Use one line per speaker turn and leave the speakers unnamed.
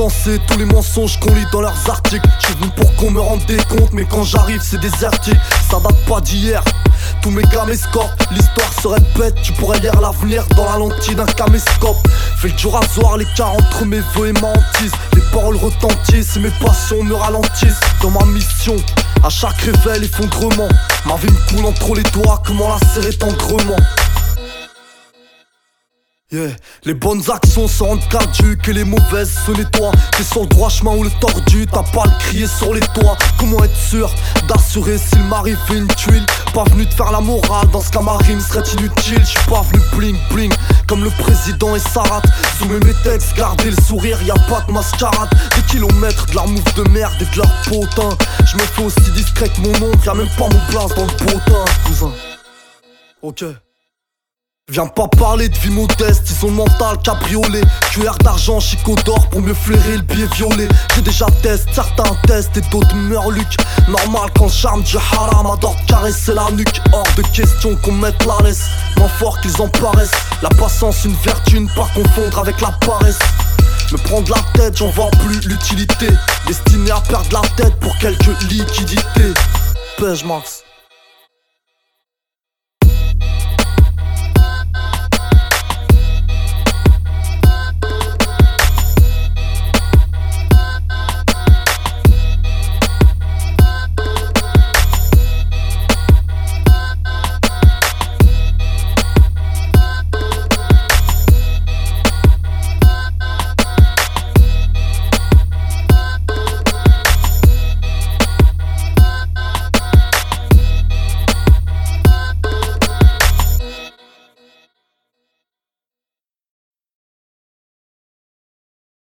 insensés, tous les mensonges qu'on lit dans leurs articles. Je suis venu pour qu'on me rende des comptes, mais quand j'arrive c'est désertique. Ça date pas d'hier, tous mes gars m'escortent. L'histoire serait bête, tu pourrais lire l'avenir dans la lentille d'un caméscope. Fais le du rasoir, l'écart entre mes vœux et ma hantise. Les paroles retentissent et mes passions me ralentissent. Dans ma mission, à chaque réveil, effondrement. Ma vie me coule entre les doigts, comment la serrer tendrement. Yeah. Les bonnes actions se rendent caduques et les mauvaises se nettoient. T'es sur le droit chemin ou le tordu, t'as pas à le crier sur les toits. Comment être sûr d'assurer s'il m'arrive une tuile? Pas venu de faire la morale, dans ce cas ma rime serait inutile. J'suis pas venu bling bling comme le président et Sarat. Sous mes textes, gardez le sourire, y'a pas de mascarade. Des kilomètres de leur mouffe de merde et de leur potin. J'me fais aussi discret que mon oncle, y'a même pas mon place dans le potin, cousin. Ok. Viens pas parler de vie modeste, ils ont le mental cabriolet. Cuillère d'argent, chicot d'or pour mieux flairer le billet violet. J'ai déjà test, certains testent et d'autres meurluques. Normal quand le charme du haram adore caresser la nuque. Hors de question qu'on mette la laisse, moins fort qu'ils en paraissent. La patience une vertu, ne pas confondre avec la paresse. Me prendre la tête, j'en vois plus l'utilité. Destiné à perdre la tête pour quelques liquidités. Pêche Max.